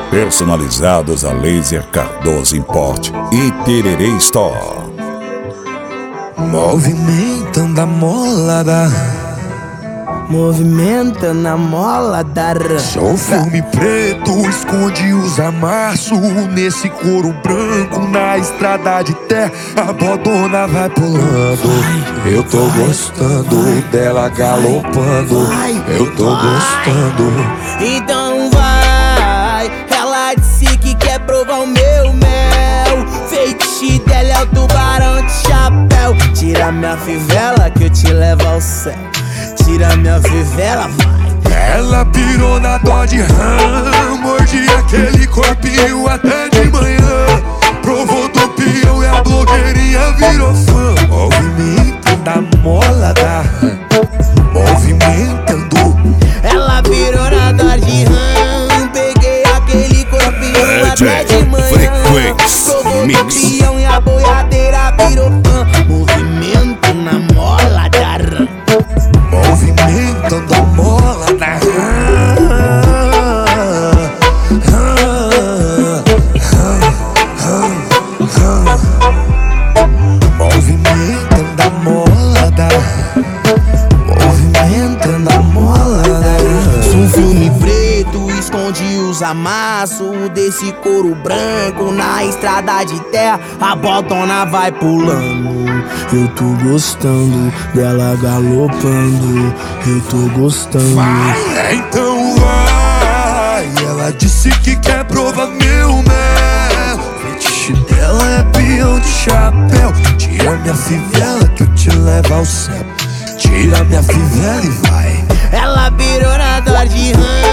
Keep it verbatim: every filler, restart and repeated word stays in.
Personalizados a laser Cardoso Import e Tererê Store. Movimentando a molada, movimentando a mola da rã. Sou filme preto, esconde os amassos nesse couro branco, na estrada de terra a bodona vai pulando. Vai, eu tô vai, gostando vai, dela galopando. Vai, eu tô vai. gostando. Então vai, ela disse que quer provar o meu mel. Feitiço dela é o tubarão de chapéu. Tira minha fivela que eu te levo ao céu. Tira minha fivela, vai. Ela pirou na Dodge Ram, mordi aquele corpinho até de manhã. Provou do peão e a blogueirinha virou fã. Movimentando a mola da Ram, movimentando. Ela pirou na Dodge Ram, peguei aquele corpinho é até de manhã. Provou do peão e a boiadeira virou fã. Movimento na mola da Ram, movimentando a mola da movimentando a mola da movimentando a mola da Sou um filme preto, esconde os amassos desse couro branco, na estrada de terra a bodona vai pulando. Eu tô gostando dela galopando. Eu tô gostando. Vai, então vai. Ela disse que quer provar meu mel. Fetiche dela é peão de chapéu. Tira minha fivela que eu te levo ao céu. Tira minha fivela e vai. Ela virou na Dodge Ram,